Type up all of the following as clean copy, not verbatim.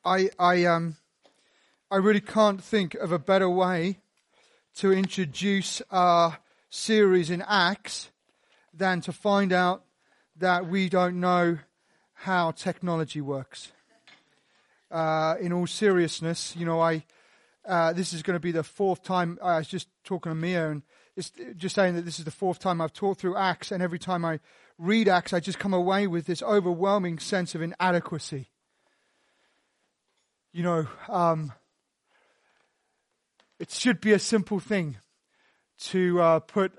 I really can't think of a better way to introduce our series in Acts than to find out that we don't know how technology works. In all seriousness, this is going to be the fourth time. I was just talking to Mia and just saying that this is the fourth time I've taught through Acts, and every time I read Acts, I just come away with this overwhelming sense of inadequacy. It should be a simple thing to put.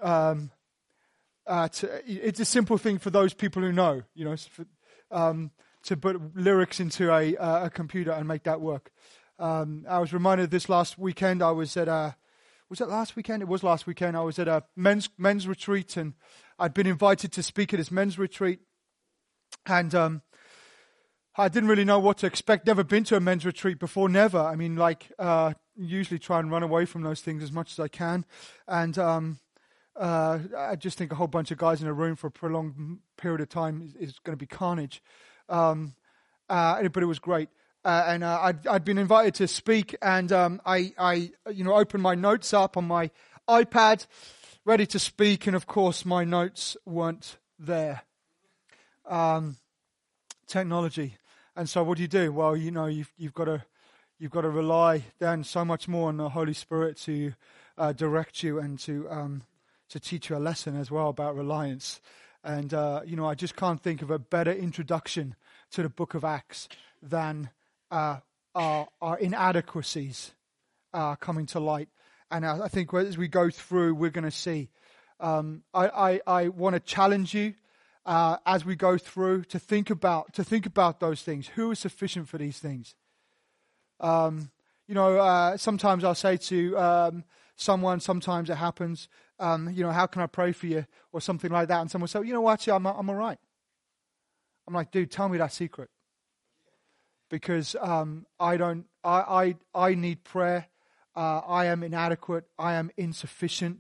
It's a simple thing for those people who know, to put lyrics into a computer and make that work. I was reminded of this last weekend. I was at was it last weekend? It was last weekend. I was at a men's retreat, and I'd been invited to speak at this men's retreat, and I didn't really know what to expect. Never been to a men's retreat before. Never. I mean, usually try and run away from those things as much as I can, and I just think a whole bunch of guys in a room for a prolonged period of time is going to be carnage. But it was great. And I'd been invited to speak, and I opened my notes up on my iPad, ready to speak, and of course my notes weren't there. Technology, and so what do? Well, you've got to rely then so much more on the Holy Spirit to direct you and to teach you a lesson as well about reliance. And I just can't think of a better introduction to the book of Acts than our inadequacies coming to light. And I think as we go through, we're going to see. I want to challenge you as we go through to think about those things. Who is sufficient for these things? Sometimes I'll say to someone, sometimes it happens, how can I pray for you or something like that? And someone will say, actually, I'm all right. I'm like, dude, tell me that secret. Because I need prayer. I am inadequate. I am insufficient.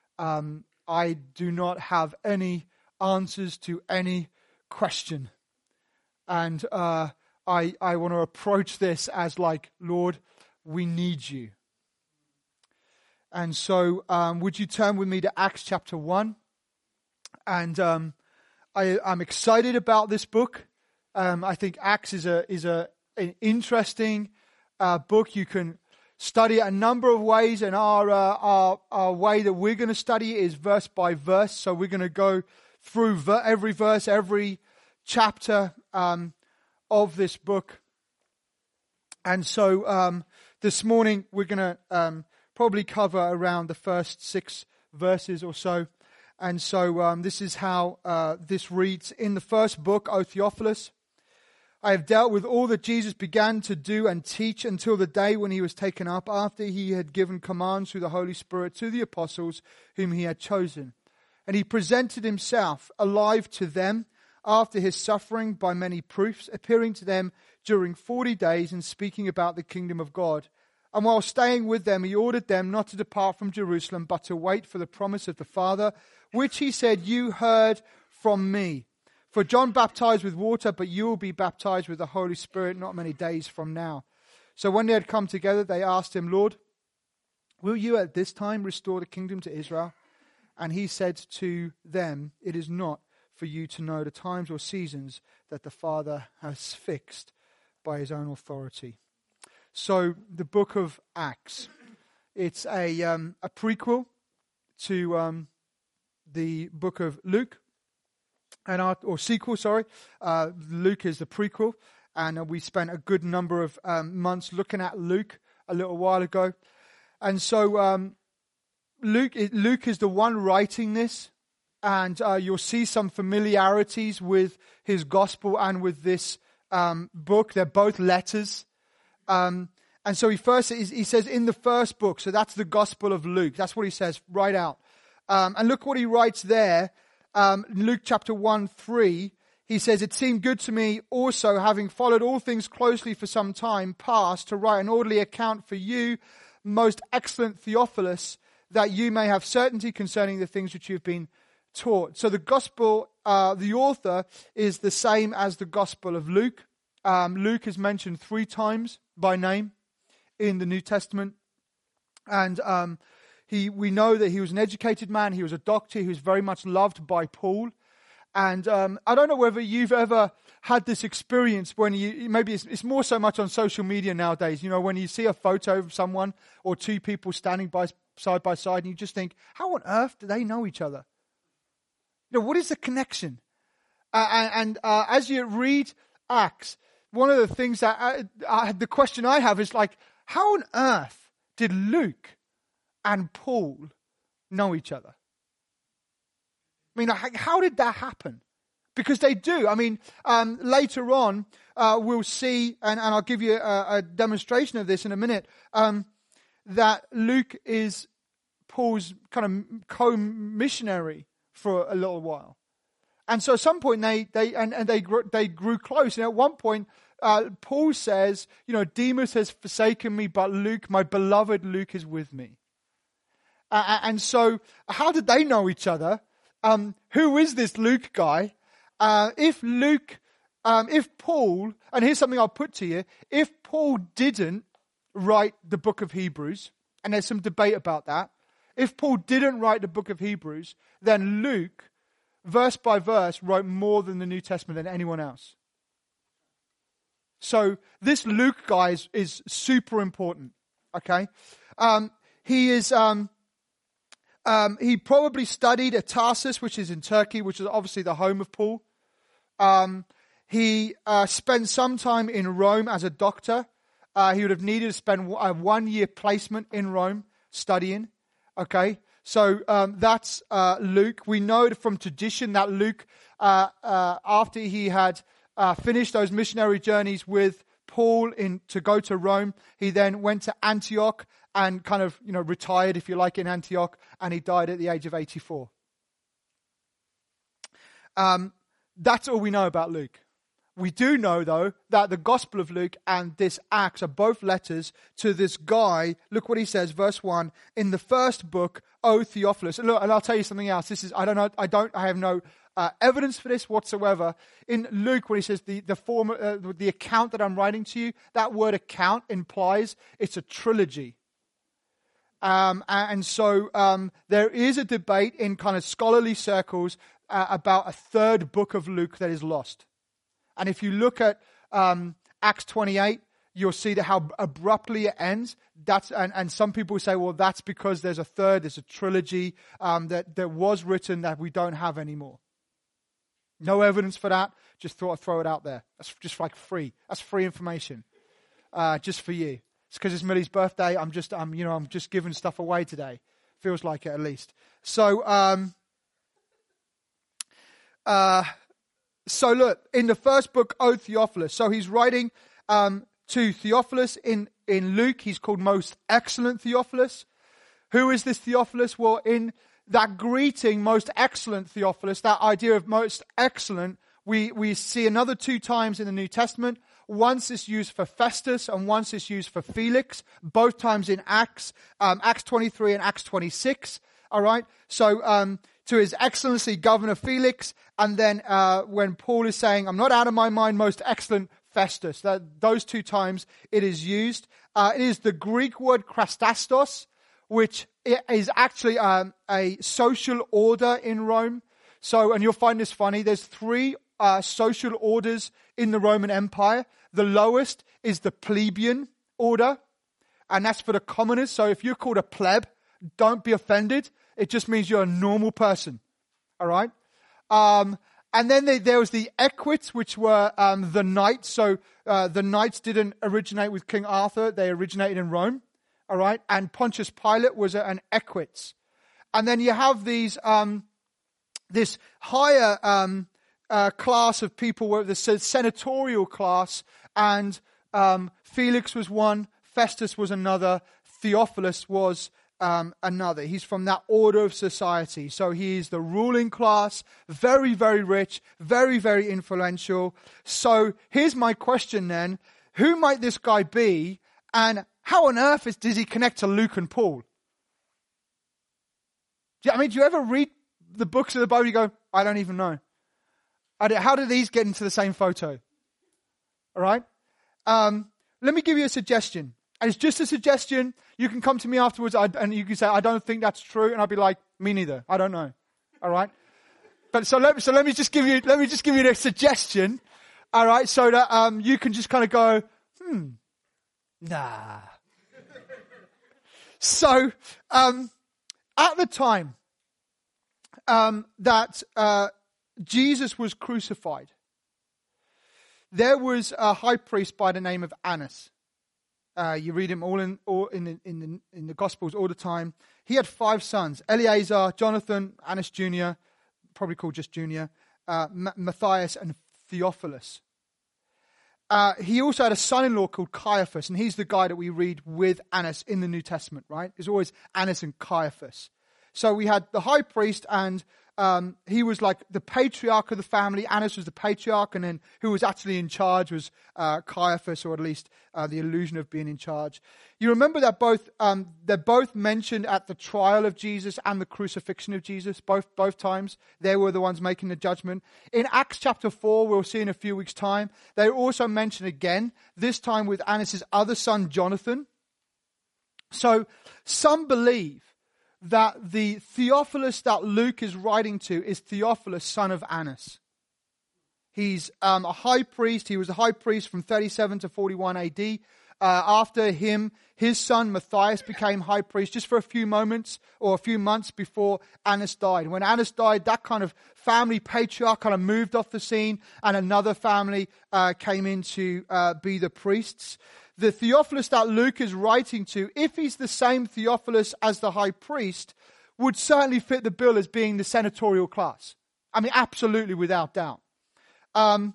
I do not have any answers to any question. And I want to approach this as like, Lord, we need you. And so would you turn with me to Acts chapter 1? And I'm excited about this book. I think Acts is an interesting book. You can study it a number of ways, and our way that we're going to study it is verse by verse. So we're going to go through every verse, every chapter of this book. And so this morning we're going to probably cover around the first 6 verses or so. And so this is how this reads. In the first book, O Theophilus, I have dealt with all that Jesus began to do and teach until the day when he was taken up, after he had given commands through the Holy Spirit to the apostles whom he had chosen. And he presented himself alive to them after his suffering by many proofs, appearing to them during 40 days and speaking about the kingdom of God. And while staying with them, he ordered them not to depart from Jerusalem, but to wait for the promise of the Father, which he said, you heard from me. For John baptized with water, but you will be baptized with the Holy Spirit not many days from now. So when they had come together, they asked him, Lord, will you at this time restore the kingdom to Israel? And he said to them, it is not for you to know the times or seasons that the Father has fixed by his own authority. So the book of Acts, it's a prequel to the book of Luke. Or sequel, sorry. Luke is the prequel, and we spent a good number of months looking at Luke a little while ago. And so Luke is the one writing this, and you'll see some familiarities with his gospel and with this book. They're both letters. And so he says in the first book, so that's the Gospel of Luke. That's what he says right out. And look what he writes there. Luke chapter 1:3, he says, it seemed good to me also, having followed all things closely for some time past, to write an orderly account for you, most excellent Theophilus, that you may have certainty concerning the things which you have been taught. So the gospel, the author is the same as the Gospel of Luke. Luke is mentioned 3 times by name in the New Testament. And we know that he was an educated man. He was a doctor. He was very much loved by Paul. And I don't know whether you've ever had this experience when maybe it's more so much on social media nowadays, when you see a photo of someone or 2 people standing side by side, and you just think, how on earth do they know each other? What is the connection? And as you read Acts, one of the things that the question I have is like, how on earth did Luke and Paul know each other? I mean, how did that happen? Because they do. I mean, later on, we'll see, and I'll give you a demonstration of this in a minute, that Luke is Paul's kind of co-missionary for a little while. And so at some point, they grew close. And at one point, Paul says, Demas has forsaken me, but Luke, my beloved Luke, is with me. And so how did they know each other? Who is this Luke guy? If Paul, and here's something I'll put to you, if Paul didn't write the book of Hebrews, and there's some debate about that, if Paul didn't write the book of Hebrews, then Luke, verse by verse, wrote more than the New Testament than anyone else. So this Luke guy is super important, okay? He is... he probably studied at Tarsus, which is in Turkey, which is obviously the home of Paul. He spent some time in Rome as a doctor. He would have needed to spend a 1-year placement in Rome studying. Okay, so that's Luke. We know from tradition that Luke, after he had finished those missionary journeys with Paul to go to Rome, he then went to Antioch and kind of, retired, if you like, in Antioch, and he died at the age of 84. That's all we know about Luke. We do know, though, that the Gospel of Luke and this Acts are both letters to this guy. Look what he says, verse 1, in the first book, O Theophilus. And look, and I'll tell you something else. I have no evidence for this whatsoever. In Luke, when he says the account that I'm writing to you, that word account implies it's a trilogy. And so there is a debate in kind of scholarly circles about a third book of Luke that is lost. And if you look at Acts 28, you'll see how abruptly it ends. And some people say, well, that's because there's a trilogy that was written that we don't have anymore. No evidence for that. Just thought I'd throw it out there. That's just like free. That's free information, just for you. It's because it's Millie's birthday. I'm just giving stuff away today. Feels like it, at least. So, so look, in the first book, O Theophilus. So he's writing to Theophilus in Luke. He's called Most Excellent Theophilus. Who is this Theophilus? Well, in that greeting, Most Excellent Theophilus, that idea of most excellent, we see another 2 times in the New Testament. Once it's used for Festus and once it's used for Felix, both times in Acts 23 and Acts 26. All right. So, to His Excellency Governor Felix, and then when Paul is saying, I'm not out of my mind, most excellent Festus. Those 2 times it is used. It is the Greek word krastastos, which is actually a social order in Rome. So, and you'll find this funny, there's 3 social orders in the Roman Empire. The lowest is the plebeian order, and that's for the commoners. So if you're called a pleb, don't be offended. It just means you're a normal person. All right? And then there was the equites, which were the knights. So the knights didn't originate with King Arthur. They originated in Rome. All right? And Pontius Pilate was an equites. And then you have these this higher class of people, were the senatorial class, and Felix was one, Festus was another, Theophilus was another. He's from that order of society. So he's the ruling class, very, very rich, very, very influential. So here's my question then. Who might this guy be, and how on earth does he connect to Luke and Paul? Do you ever read the books of the Bible and you go, I don't even know. How did these get into the same photo? All right? Let me give you a suggestion. And it's just a suggestion. You can come to me afterwards and you can say, I don't think that's true. And I'll be like, me neither. I don't know. All right? But so let me just give you a suggestion. All right? So that you can just kind of go, nah. So at the time that Jesus was crucified, there was a high priest by the name of Annas. You read him all in the Gospels all the time. He had 5 sons: Eleazar, Jonathan, Annas Jr., probably called just Junior, Matthias, and Theophilus. He also had a son-in-law called Caiaphas, and he's the guy that we read with Annas in the New Testament, right? It's always Annas and Caiaphas. So we had the high priest, and he was like the patriarch of the family. Annas was the patriarch, and then who was actually in charge was Caiaphas, or at least the illusion of being in charge. You remember that they're both mentioned at the trial of Jesus and the crucifixion of Jesus. Both times they were the ones making the judgment. In Acts chapter 4, we'll see in a few weeks' time, they're also mentioned again. This time with Annas' other son Jonathan. So some believe that the Theophilus that Luke is writing to is Theophilus, son of Annas. He's a high priest. He was a high priest from 37 to 41 AD. After him, his son Matthias became high priest just for a few moments or a few months before Annas died. When Annas died, that kind of family patriarch kind of moved off the scene, and another family came in to be the priests. The Theophilus that Luke is writing to, if he's the same Theophilus as the high priest, would certainly fit the bill as being the senatorial class. I mean, absolutely, without doubt. But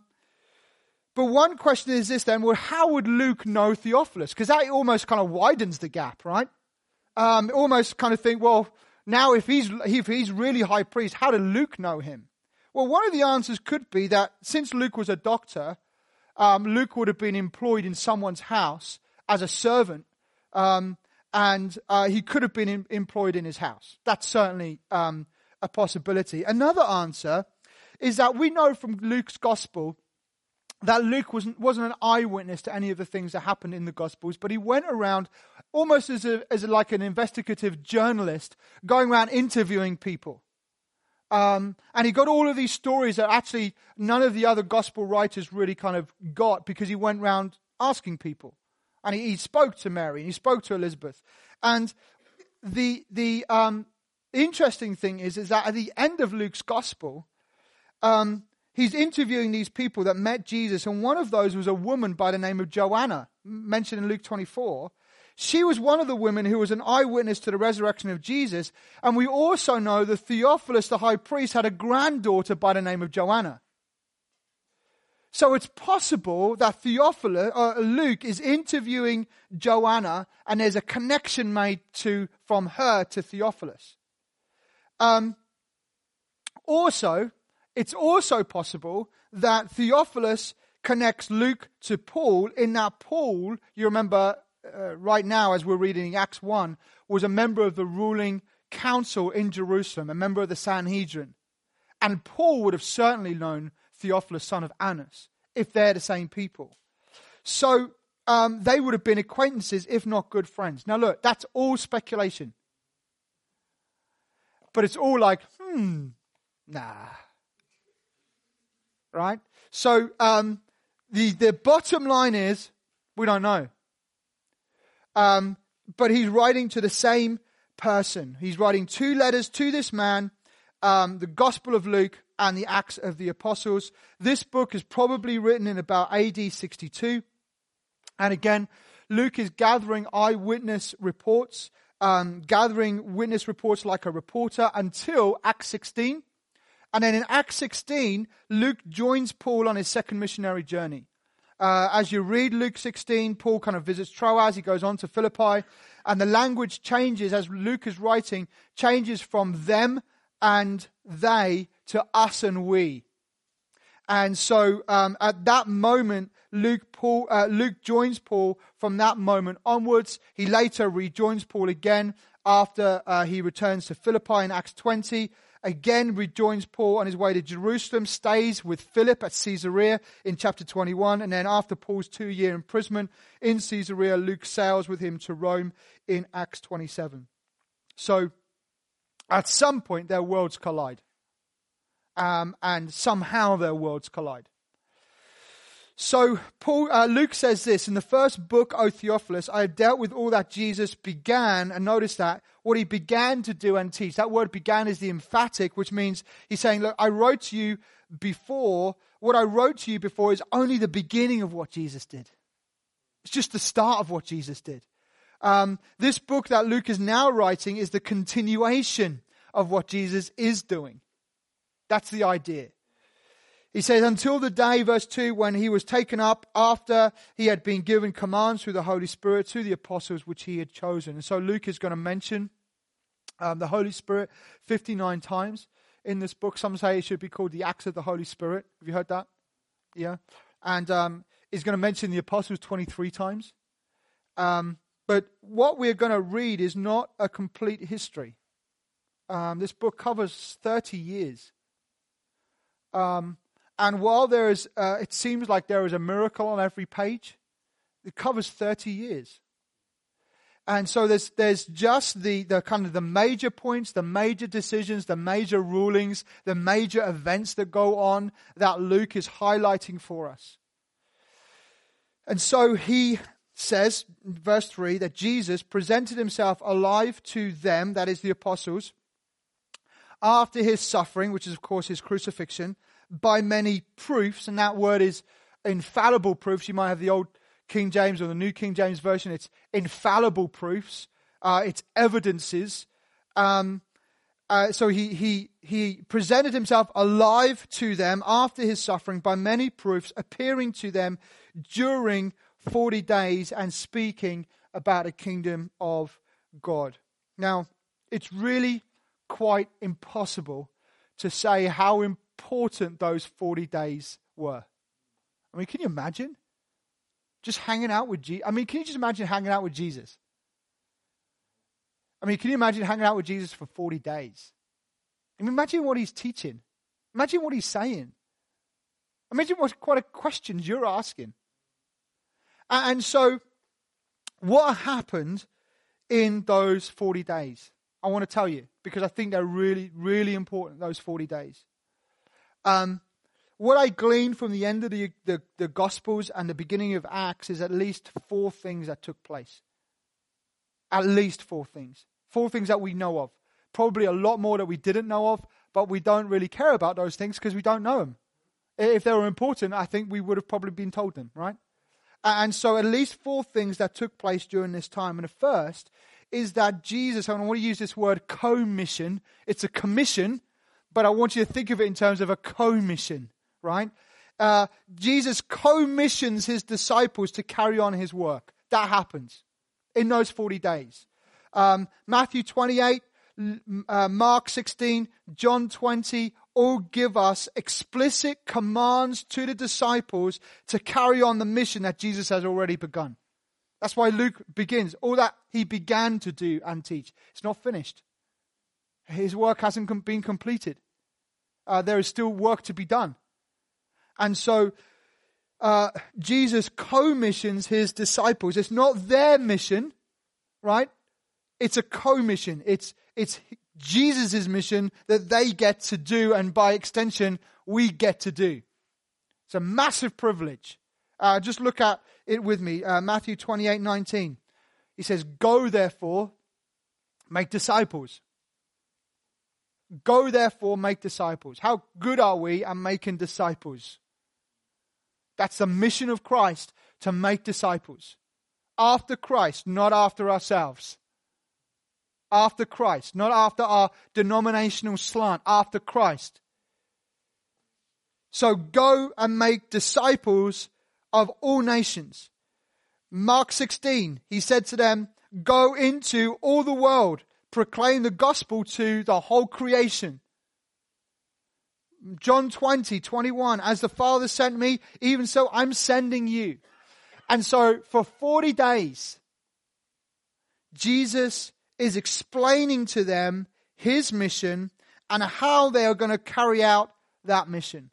one question is this then, well, how would Luke know Theophilus? Because that almost kind of widens the gap, right? Almost kind of think, well, now if he's really high priest, how did Luke know him? Well, one of the answers could be that since Luke was a doctor, Luke would have been employed in someone's house as a servant, and he could have been employed in his house. That's certainly a possibility. Another answer is that we know from Luke's gospel that Luke wasn't an eyewitness to any of the things that happened in the Gospels, but he went around almost as like an investigative journalist, going around interviewing people. And he got all of these stories that actually none of the other gospel writers really kind of got, because he went around asking people. And he spoke to Mary, and he spoke to Elizabeth. And the interesting thing is that at the end of Luke's gospel, he's interviewing these people that met Jesus, and one of those was a woman by the name of Joanna, mentioned in Luke 24. She was one of the women who was an eyewitness to the resurrection of Jesus, and we also know that Theophilus, the high priest, had a granddaughter by the name of Joanna. So it's possible that Luke is interviewing Joanna, and there's a connection made from her to Theophilus. Also, it's also possible that Theophilus connects Luke to Paul, in that Paul, you remember right now as we're reading Acts 1, was a member of the ruling council in Jerusalem, a member of the Sanhedrin. And Paul would have certainly known Theophilus, son of Annas, if they're the same people. So they would have been acquaintances, if not good friends. Now look, that's all speculation. But it's all like, nah. Right? So the bottom line is, we don't know. But he's writing to the same person. He's writing 2 letters to this man, the Gospel of Luke and the Acts of the Apostles. This book is probably written in about AD 62. And again, Luke is gathering eyewitness reports, gathering witness reports like a reporter until Acts 16. And then in Acts 16, Luke joins Paul on his second missionary journey. As you read Luke 16, Paul kind of visits Troas, he goes on to Philippi, and the language changes as Luke is writing, changes from them and they to us and we. And so at that moment, Luke joins Paul from that moment onwards. He later rejoins Paul again after he returns to Philippi in Acts 20. again rejoins Paul on his way to Jerusalem, stays with Philip at Caesarea in chapter 21, and then after Paul's 2-year imprisonment in Caesarea, Luke sails with him to Rome in Acts 27. So at some point their worlds collide. And somehow their worlds collide. So Luke says this, in the first book, O Theophilus, I have dealt with all that Jesus began, and notice that, what he began to do and teach. That word began is the emphatic, which means he's saying, look, what I wrote to you before is only the beginning of what Jesus did. It's just the start of what Jesus did. This book that Luke is now writing is the continuation of what Jesus is doing. That's the idea. He says, until the day, verse 2, when he was taken up after he had been given commands through the Holy Spirit to the apostles which he had chosen. And so Luke is going to mention the Holy Spirit 59 times in this book. Some say it should be called the Acts of the Holy Spirit. Have you heard that? Yeah. And he's going to mention the apostles 23 times. But what we're going to read is not a complete history. This book covers 30 years. And while there is, it seems like there is a miracle on every page, it covers 30 years. And so there's just the kind of the major points, the major decisions, the major rulings, the major events that go on that Luke is highlighting for us. And so he says, in verse 3, that Jesus presented himself alive to them, that is the apostles, after his suffering, which is of course his crucifixion, by many proofs, and that word is infallible proofs. You might have the old King James or the New King James Version. It's infallible proofs. It's evidences. So he presented himself alive to them after his suffering by many proofs, appearing to them during 40 days and speaking about a kingdom of God. Now, it's really quite impossible to say how important those 40 days were. I mean, can you imagine? Just hanging out with Jesus. I mean, can you just imagine hanging out with Jesus? I mean, can you imagine hanging out with Jesus for 40 days? I mean, imagine what he's teaching. Imagine what he's saying. Imagine what kind of questions you're asking. And so, what happened in those 40 days? I want to tell you, because I think they're really, really important, those 40 days. What I gleaned from the end of the Gospels and the beginning of Acts is at least 4 things that took place. At least 4 things. 4 things that we know of. Probably a lot more that we didn't know of, but we don't really care about those things because we don't know them. If they were important, I think we would have probably been told them, right? And so at least 4 things that took place during this time. And the first is that Jesus, and I want to use this word commission. It's a commission, but I want you to think of it in terms of a commission, right? Jesus commissions his disciples to carry on his work. That happens in those 40 days. Matthew 28, Mark 16, John 20, all give us explicit commands to the disciples to carry on the mission that Jesus has already begun. That's why Luke begins. All that he began to do and teach. It's not finished. His work hasn't been completed. There is still work to be done. And so Jesus commissions his disciples. It's not their mission, right? It's a commission. It's Jesus' mission that they get to do, and by extension, we get to do. It's a massive privilege. Just look at it with me. Matthew 28:19. He says, "Go therefore, make disciples." Go therefore, make disciples. How good are we at making disciples? That's the mission of Christ, to make disciples. After Christ, not after ourselves. After Christ, not after our denominational slant. After Christ. So go and make disciples of all nations. Mark 16, he said to them, "Go into all the world, proclaim the gospel to the whole creation." John 20:21, "As the Father sent me, even so I'm sending you." And so for 40 days, Jesus is explaining to them his mission and how they are going to carry out that mission.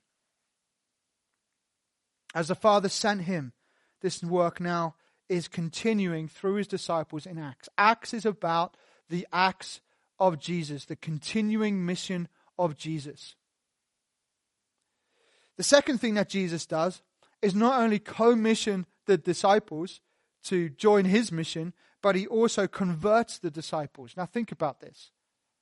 As the Father sent him, this work now is continuing through his disciples in Acts. Acts is about the acts of Jesus, the continuing mission of Jesus. The second thing that Jesus does is not only commission the disciples to join his mission, but he also converts the disciples. Now think about this.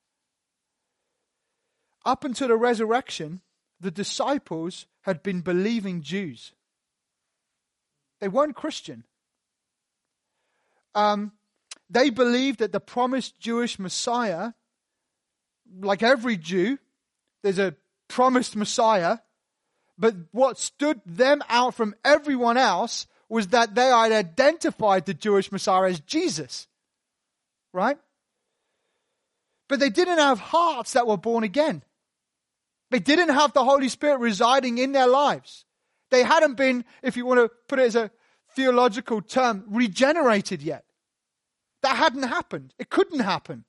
Up until the resurrection, the disciples had been believing Jews. They weren't Christian. They believed that the promised Jewish Messiah, like every Jew, there's a promised Messiah, but what stood them out from everyone else was that they had identified the Jewish Messiah as Jesus. Right? But they didn't have hearts that were born again. They didn't have the Holy Spirit residing in their lives. They hadn't been, if you want to put it as a theological term, regenerated yet. That hadn't happened. It couldn't happen.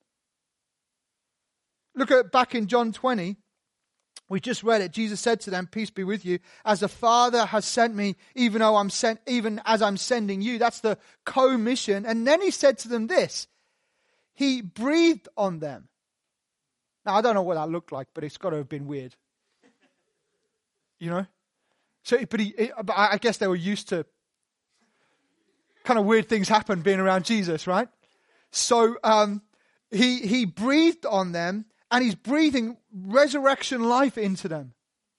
Look at back in John 20. We just read it. Jesus said to them, "Peace be with you. As the Father has sent me, even as I'm sending you." That's the co-mission. And then he said to them this. He breathed on them. Now, I don't know what that looked like, but it's got to have been weird. You know? So, but I guess they were used to kind of weird things happen being around Jesus, right? So he breathed on them, and he's breathing resurrection life into them.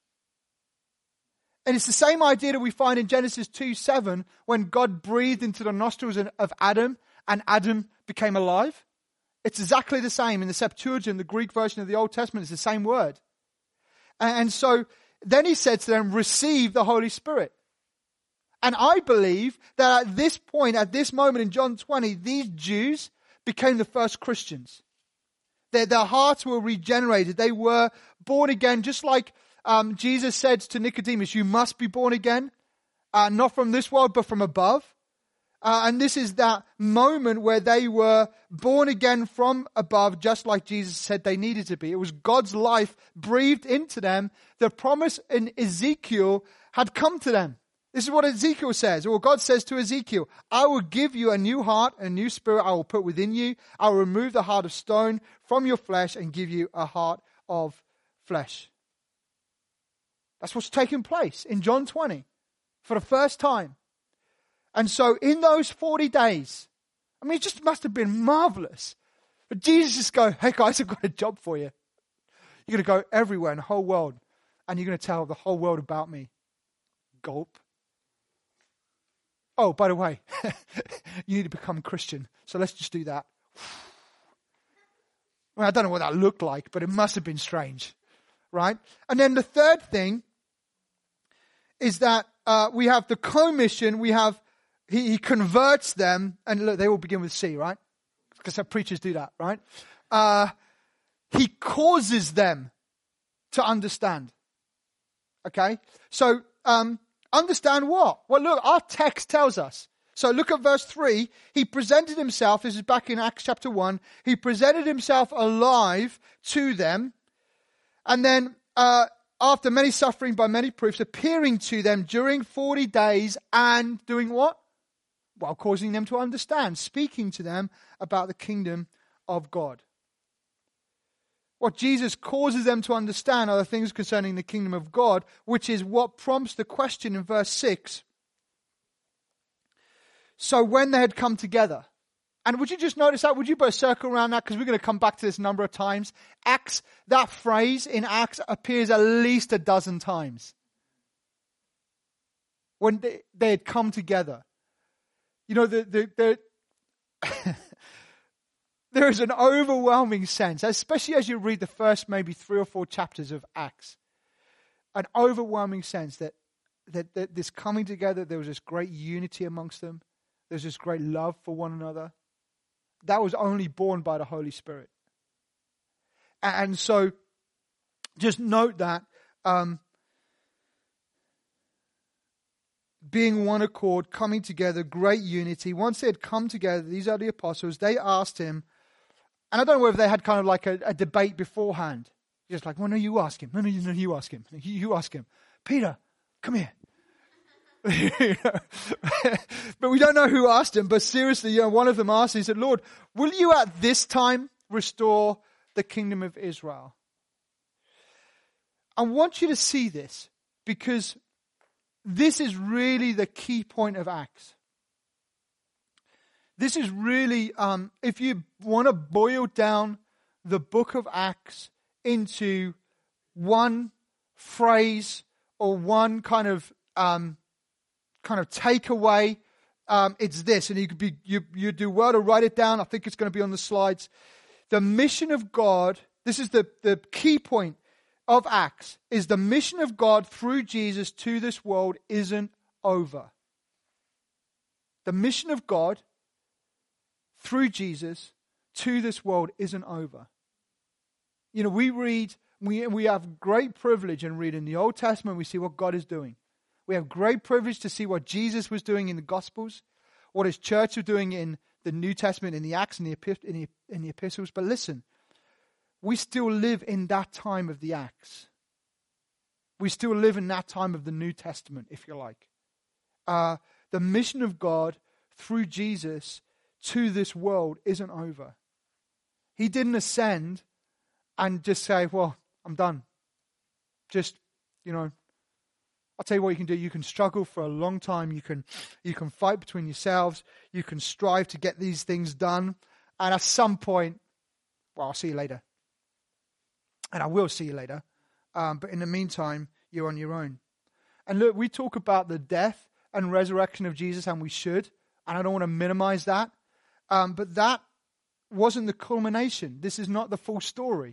And it's the same idea that we find in Genesis 2:7 when God breathed into the nostrils of Adam, and Adam became alive. It's exactly the same in the Septuagint, the Greek version of the Old Testament. It's the same word. And so then he said to them, receive the Holy Spirit. And I believe that at this point, at this moment in John 20, these Jews became the first Christians. Their hearts were regenerated. They were born again, just like Jesus said to Nicodemus, you must be born again, not from this world, but from above. And this is that moment where they were born again from above, just like Jesus said they needed to be. It was God's life breathed into them. The promise in Ezekiel had come to them. This is what Ezekiel says, or God says to Ezekiel, I will give you a new heart, a new spirit I will put within you. I will remove the heart of stone from your flesh and give you a heart of flesh. That's what's taking place in John 20 for the first time. And so in those 40 days, I mean, it just must have been marvelous. But Jesus just go, hey guys, I've got a job for you. You're going to go everywhere in the whole world, and you're going to tell the whole world about me. Gulp. Oh, by the way, you need to become a Christian. So let's just do that. Well, I don't know what that looked like, but it must have been strange. Right? And then the third thing is that we have the commission. We have He converts them, and look, they all begin with C, right? Because preachers do that, right? He causes them to understand. Okay? So, understand what? Well, look, our text tells us. So look at verse 3. He presented himself, this is back in Acts chapter 1, he presented himself alive to them, and then after many suffering by many proofs, appearing to them during 40 days and doing what? Well, causing them to understand, speaking to them about the kingdom of God. What Jesus causes them to understand are the things concerning the kingdom of God, which is what prompts the question in verse 6. So when they had come together, and would you just notice that? Would you put a circle around that? Because we're going to come back to this a number of times. Acts, that phrase in Acts appears at least a dozen times. When they had come together. You know, there is an overwhelming sense, especially as you read the first maybe 3 or 4 chapters of Acts, an overwhelming sense that this coming together, there was this great unity amongst them. There's this great love for one another. That was only born by the Holy Spirit. And so, just note that being one accord, coming together, great unity. Once they had come together, these are the apostles, they asked him, and I don't know whether they had kind of like a debate beforehand. You're just like, well, no, you ask him. No, you ask him. You ask him. Peter, come here. But we don't know who asked him. But seriously, one of them asked, he said, Lord, will you at this time restore the kingdom of Israel? I want you to see this, because this is really the key point of Acts. This is really, if you want to boil down the book of Acts into one phrase or one kind of takeaway, it's this. And you do well to write it down. I think it's going to be on the slides. The mission of God, this is the key point of Acts, is the mission of God through Jesus to this world isn't over. The mission of God through Jesus to this world isn't over. We have great privilege in reading the Old Testament. We see what God is doing. We have great privilege to see what Jesus was doing in the Gospels, what his church was doing in the New Testament, in the Acts and in the epistles. But listen, we still live in that time of the Acts. We still live in that time of the New Testament, if you like. The mission of God through Jesus to this world isn't over. He didn't ascend and just say, well, I'm done. Just, I'll tell you what you can do. You can struggle for a long time. You can fight between yourselves. You can strive to get these things done. And at some point, well, I'll see you later. And I will see you later. But in the meantime, you're on your own. And look, we talk about the death and resurrection of Jesus, and we should. And I don't want to minimize that. But that wasn't the culmination. This is not the full story.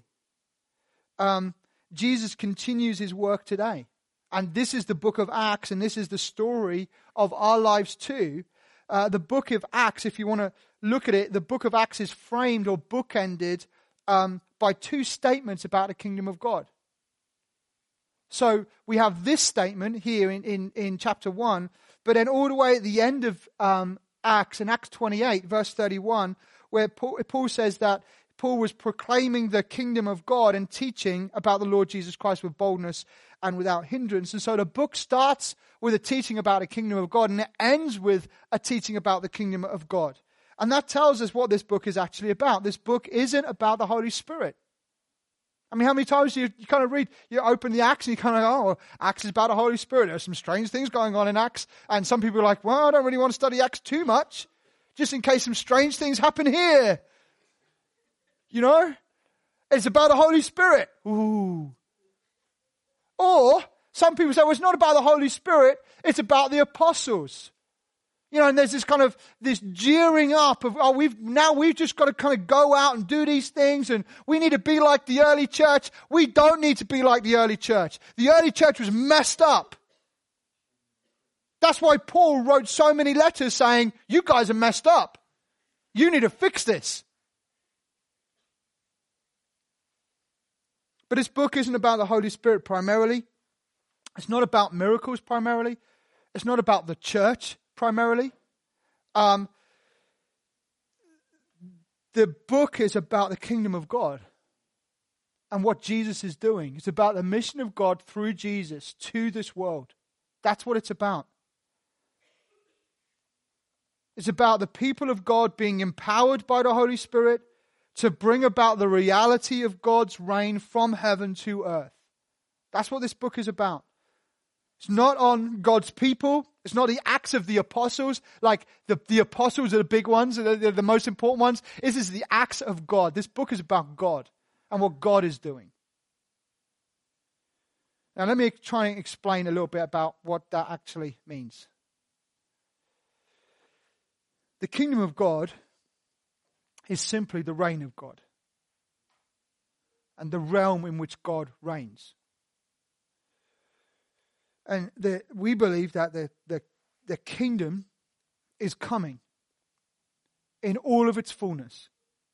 Jesus continues his work today. And this is the book of Acts, and this is the story of our lives too. The book of Acts, if you want to look at it, the book of Acts is framed or bookended by two statements about the kingdom of God. So we have this statement here in chapter 1, but then all the way at the end of Acts, in Acts 28, verse 31, where Paul says that Paul was proclaiming the kingdom of God and teaching about the Lord Jesus Christ with boldness and without hindrance. And so the book starts with a teaching about the kingdom of God, and it ends with a teaching about the kingdom of God. And that tells us what this book is actually about. This book isn't about the Holy Spirit. I mean, how many times do you kind of read, you open the Acts and you kind of go, oh, Acts is about the Holy Spirit. There's some strange things going on in Acts. And some people are like, well, I don't really want to study Acts too much, just in case some strange things happen here. It's about the Holy Spirit. Ooh. Or some people say, well, it's not about the Holy Spirit, it's about the apostles. And there's this jeering up of, we've just got to kind of go out and do these things, and we need to be like the early church. We don't need to be like the early church. The early church was messed up. That's why Paul wrote so many letters saying, you guys are messed up. You need to fix this. But this book isn't about the Holy Spirit primarily. It's not about miracles primarily. It's not about the church primarily. The book is about the kingdom of God and what Jesus is doing. It's about the mission of God through Jesus to this world. That's what it's about. It's about the people of God being empowered by the Holy Spirit to bring about the reality of God's reign from heaven to earth. That's what this book is about. It's not on God's people. It's not the Acts of the apostles. Like the apostles are the big ones, they're the most important ones. This is the Acts of God. This book is about God and what God is doing. Now let me try and explain a little bit about what that actually means. The kingdom of God is simply the reign of God and the realm in which God reigns. And we believe that the kingdom is coming in all of its fullness.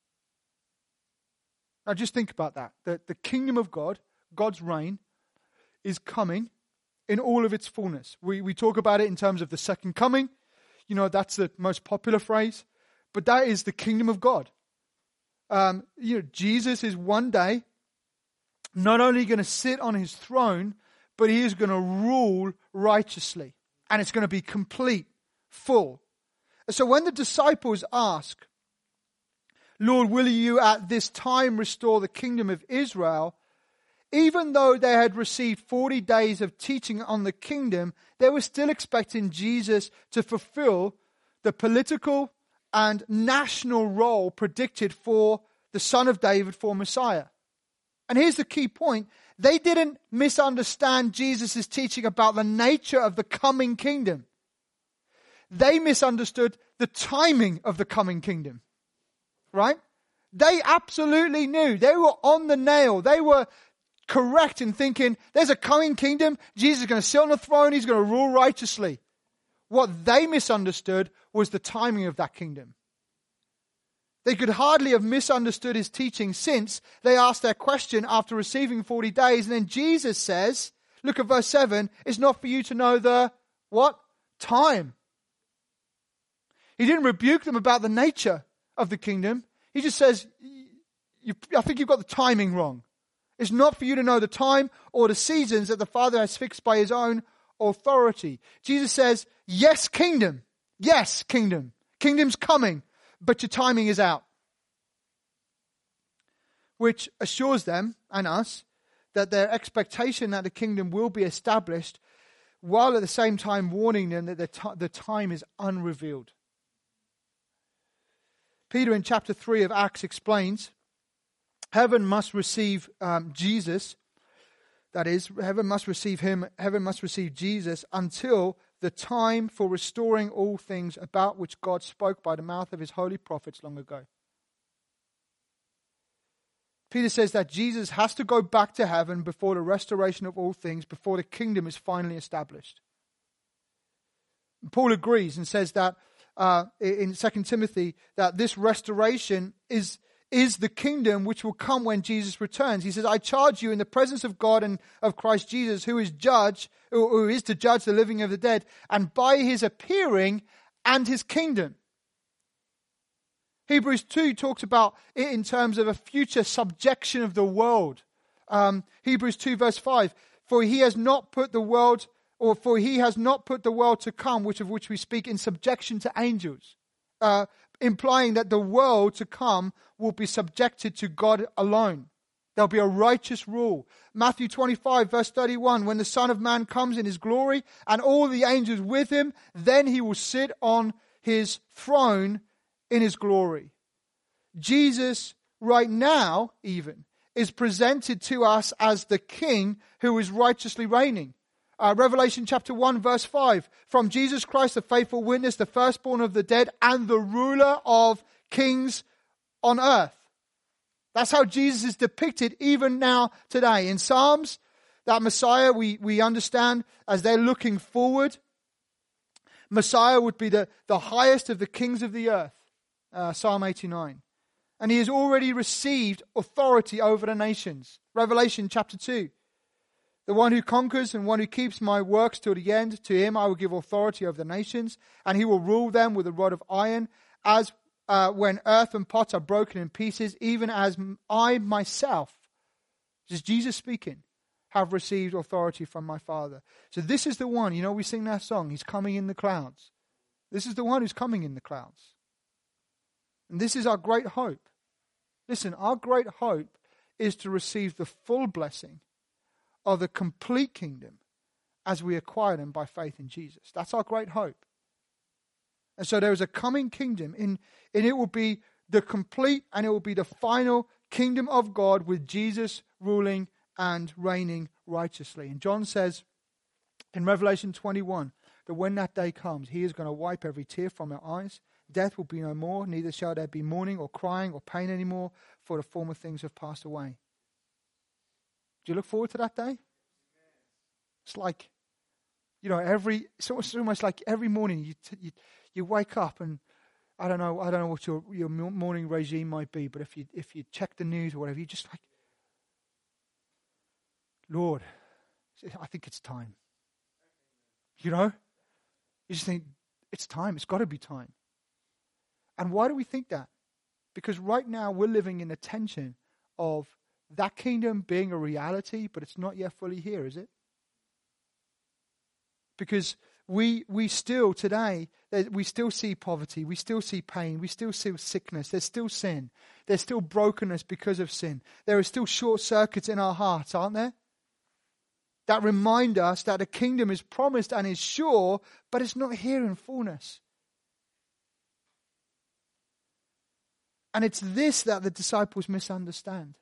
Now just think about that. The kingdom of God, God's reign, is coming in all of its fullness. We talk about it in terms of the second coming. That's the most popular phrase. But that is the kingdom of God. Jesus is one day not only going to sit on his throne, but he is going to rule righteously. And it's going to be complete, full. So when the disciples ask, Lord, will you at this time restore the kingdom of Israel? Even though they had received 40 days of teaching on the kingdom, they were still expecting Jesus to fulfill the political and national role predicted for the Son of David, for Messiah. And here's the key point. They didn't misunderstand Jesus' teaching about the nature of the coming kingdom. They misunderstood the timing of the coming kingdom. Right? They absolutely knew. They were on the nail. They were correct in thinking there's a coming kingdom. Jesus is going to sit on the throne. He's going to rule righteously. What they misunderstood was the timing of that kingdom. They could hardly have misunderstood his teaching, since they asked their question after receiving 40 days. And then Jesus says, look at verse 7, it's not for you to know the, what? Time. He didn't rebuke them about the nature of the kingdom. He just says, I think you've got the timing wrong. It's not for you to know the time or the seasons that the Father has fixed by his own authority. Jesus says, yes, kingdom. Yes, kingdom. Kingdom's coming, but your timing is out. Which assures them and us that their expectation that the kingdom will be established, while at the same time warning them that the time is unrevealed. Peter in chapter 3 of Acts explains, heaven must receive Jesus. That is, heaven must receive him. Heaven must receive Jesus until the time for restoring all things about which God spoke by the mouth of his holy prophets long ago. Peter says that Jesus has to go back to heaven before the restoration of all things, before the kingdom is finally established. Paul agrees and says that in 2 Timothy that this restoration is the kingdom which will come when Jesus returns. He says, I charge you in the presence of God and of Christ Jesus, who is to judge the living of the dead, and by his appearing and his kingdom. Hebrews 2 talks about it in terms of a future subjection of the world. Hebrews 2 verse 5, for he has not put the world to come, of which we speak, in subjection to angels. Implying that the world to come will be subjected to God alone. There'll be a righteous rule. Matthew 25 verse 31, when the Son of Man comes in his glory and all the angels with him, then he will sit on his throne in his glory. Jesus right now even is presented to us as the King who is righteously reigning. Revelation chapter 1 verse 5, from Jesus Christ, the faithful witness, the firstborn of the dead, and the ruler of kings on earth. That's how Jesus is depicted even now today. In Psalms, that Messiah we understand as they're looking forward. Messiah would be the highest of the kings of the earth. Psalm 89. And he has already received authority over the nations. Revelation chapter 2. The one who conquers and one who keeps my works till the end, to him I will give authority over the nations, and he will rule them with a rod of iron, as when earth and pots are broken in pieces, even as I myself, this is Jesus speaking, have received authority from my Father. So this is the one, we sing that song, he's coming in the clouds. This is the one who's coming in the clouds. And this is our great hope. Listen, our great hope is to receive the full blessing of the complete kingdom as we acquire them by faith in Jesus. That's our great hope. And so there is a coming kingdom, and it will be the complete and it will be the final kingdom of God, with Jesus ruling and reigning righteously. And John says in Revelation 21 that when that day comes, he is going to wipe every tear from our eyes. Death will be no more, neither shall there be mourning or crying or pain anymore, for the former things have passed away. Do you look forward to that day? It's like, it's almost like every morning you wake up, and I don't know what your morning regime might be, but if you check the news or whatever, you just like, Lord, I think it's time. You just think, it's time. It's got to be time. And why do we think that? Because right now we're living in the tension of that kingdom being a reality, but it's not yet fully here, is it? Because we still today, we still see poverty, we still see pain, we still see sickness, there's still sin, there's still brokenness because of sin. There are still short circuits in our hearts, aren't there? That remind us that the kingdom is promised and is sure, but it's not here in fullness. And it's this that the disciples misunderstand.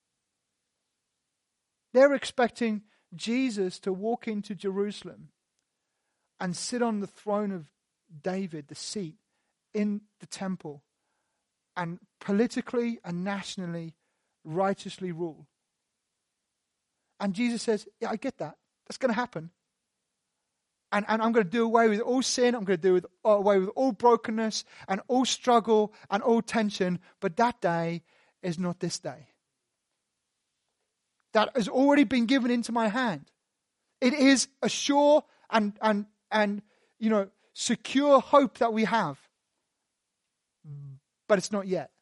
They're expecting Jesus to walk into Jerusalem and sit on the throne of David, the seat, in the temple, and politically and nationally, righteously rule. And Jesus says, yeah, I get that. That's going to happen. And I'm going to do away with all sin. I'm going to do away with all brokenness and all struggle and all tension. But that day is not this day. That has already been given into my hand. It is a sure and secure hope that we have. But it's not yet.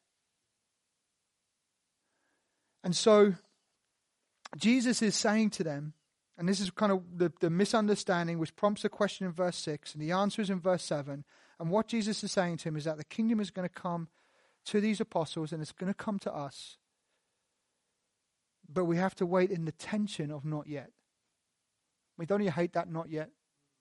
And so Jesus is saying to them, and this is kind of the misunderstanding which prompts a question in verse 6, and the answer is in verse 7. And what Jesus is saying to him is that the kingdom is going to come to these apostles and it's going to come to us. But we have to wait in the tension of not yet. I mean, don't you hate that not yet?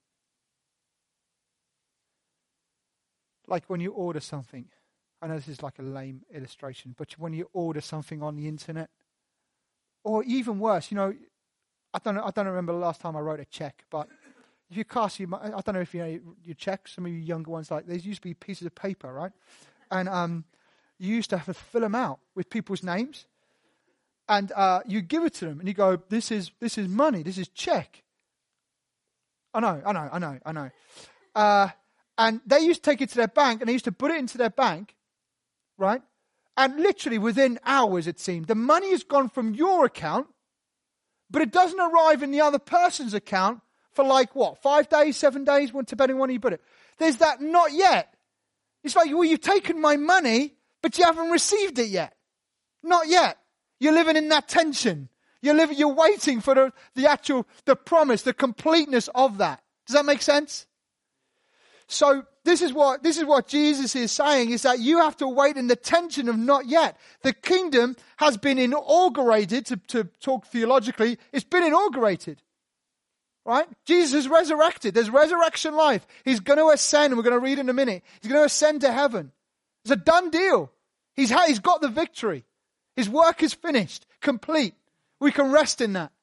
Like when you order something. I know this is like a lame illustration, but when you order something on the internet, or even worse, I don't remember the last time I wrote a check, but if you cast, I don't know if you know your checks, some of you younger ones, like there used to be pieces of paper, right? And you used to have to fill them out with people's names. And you give it to them and you go, this is money, this is check. I know. And they used to take it to their bank and they used to put it into their bank, right? And literally within hours, it seemed, the money has gone from your account, but it doesn't arrive in the other person's account for 5 days, 7 days, depending on when you put it. There's that not yet. It's like, well, you've taken my money, but you haven't received it yet. Not yet. You're living in that tension. You're waiting for the promise, the completeness of that. Does that make sense? So this is what Jesus is saying, is that you have to wait in the tension of not yet. The kingdom has been inaugurated, to talk theologically, it's been inaugurated. Right? Jesus is resurrected. There's resurrection life. He's going to ascend, and we're going to read in a minute. He's going to ascend to heaven. It's a done deal. He's got the victory. His work is finished, complete. We can rest in that.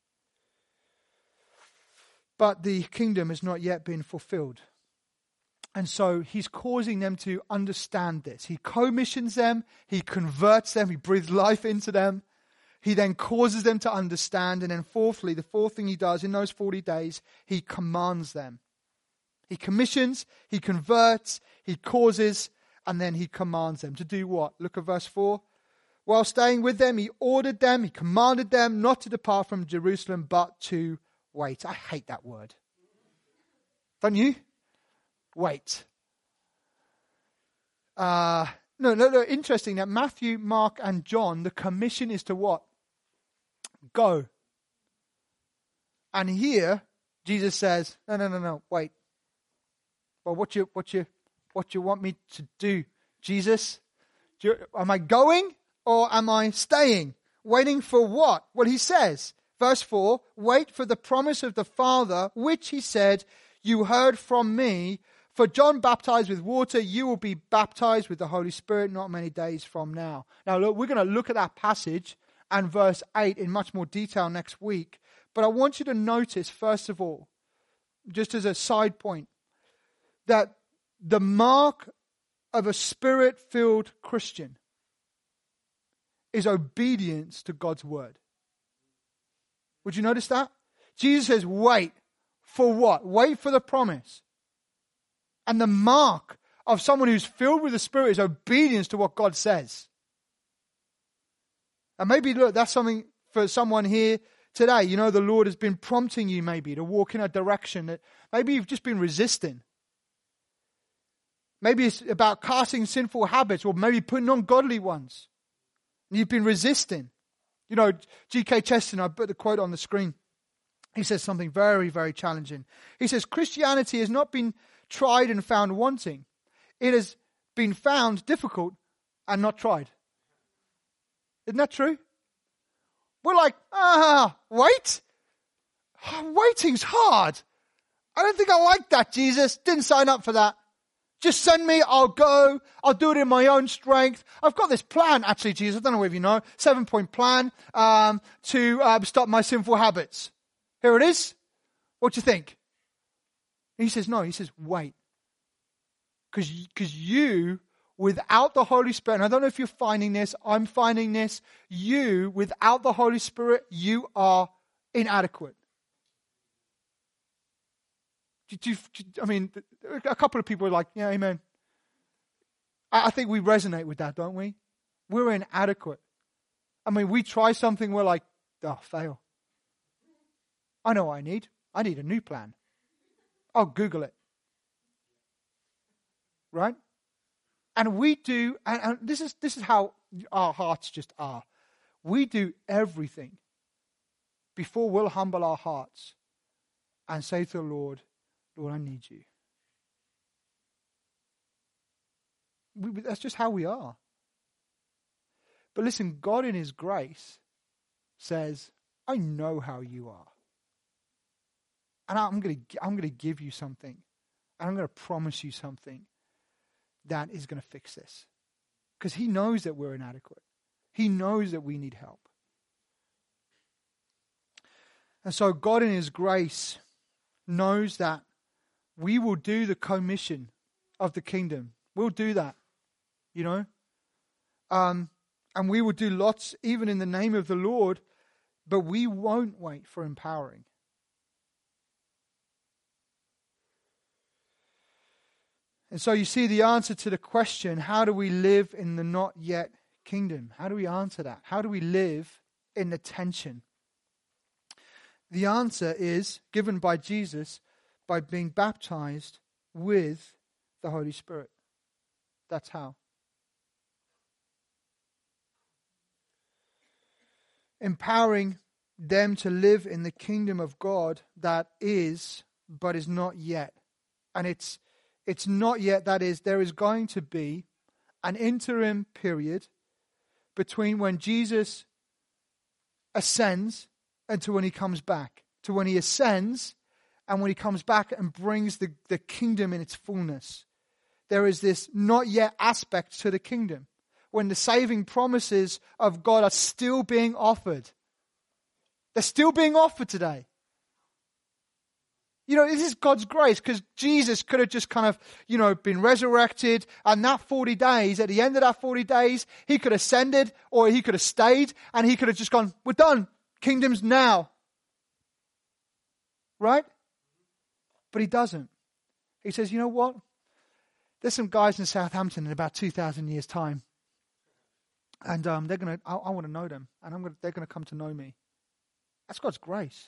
But the kingdom has not yet been fulfilled. And so he's causing them to understand this. He commissions them. He converts them. He breathes life into them. He then causes them to understand. And then fourthly, the fourth thing he does in those 40 days, he commands them. He commissions, he converts, he causes, and then he commands them. To do what? Look at verse 4. While staying with them, he ordered them, he commanded them not to depart from Jerusalem, but to wait. I hate that word. Don't you? Wait. No, interesting that Matthew, Mark, and John, the commission is to what? Go. And here, Jesus says, no, wait. Well, what you want me to do, Jesus? Am I going or am I staying? Waiting for what? Well, he says, verse 4, wait for the promise of the Father, which he said, you heard from me. For John baptized with water, you will be baptized with the Holy Spirit not many days from now. Now, look, we're going to look at that passage and verse 8 in much more detail next week. But I want you to notice, first of all, just as a side point, that the mark of a Spirit-filled Christian is obedience to God's word. Would you notice that? Jesus says, wait for what? Wait for the promise. And the mark of someone who's filled with the Spirit is obedience to what God says. And maybe, look, that's something for someone here today. The Lord has been prompting you maybe to walk in a direction that maybe you've just been resisting. Maybe it's about casting sinful habits or maybe putting on godly ones. And you've been resisting. You know, G.K. Chesterton, I put the quote on the screen. He says something very, very challenging. He says, Christianity has not been tried and found wanting. It has been found difficult and not tried. Isn't that true? We're like, wait? Waiting's hard. I don't think I like that, Jesus. Didn't sign up for that. Just send me, I'll go. I'll do it in my own strength. I've got this plan, actually, Jesus. I don't know if you know. 7-point plan to stop my sinful habits. Here it is. What do you think? He says, no. He says, wait. Because you, without the Holy Spirit, and I don't know if you're finding this, I'm finding this. You, without the Holy Spirit, you are inadequate. I mean, a couple of people are like, yeah, amen. I think we resonate with that, don't we? We're inadequate. I mean, we try something, we're like, fail. I know what I need. I need a new plan. I'll Google it. Right? And we do, and this is how our hearts just are. We do everything before we'll humble our hearts and say to the Lord, I need you. That's just how we are. But listen, God in His grace says, I know how you are. And I'm going to give you something. And I'm going to promise you something that is going to fix this. Because He knows that we're inadequate. He knows that we need help. And so God in His grace knows that we will do the commission of the kingdom. We'll do that, you know. And we will do lots even in the name of the Lord, but we won't wait for empowering. And so you see the answer to the question, how do we live in the not yet kingdom? How do we answer that? How do we live in the tension? The answer is given by Jesus by being baptized with the Holy Spirit. That's how. Empowering them to live in the kingdom of God that is, but is not yet. And it's not yet, that is, there is going to be an interim period between when Jesus ascends and to when He comes back. To when He ascends and when He comes back and brings the kingdom in its fullness. There is this not yet aspect to the kingdom. When the saving promises of God are still being offered. They're still being offered today. You know, this is God's grace, because Jesus could have just kind of, been resurrected, and that 40 days, at the end of that 40 days, He could have ascended, or He could have stayed, and He could have just gone, we're done. Kingdom's now. Right? But He doesn't. He says, you know what? There's some guys in Southampton in about 2,000 years' time. And they're going to, I want to know them. And they're going to come to know me. That's God's grace.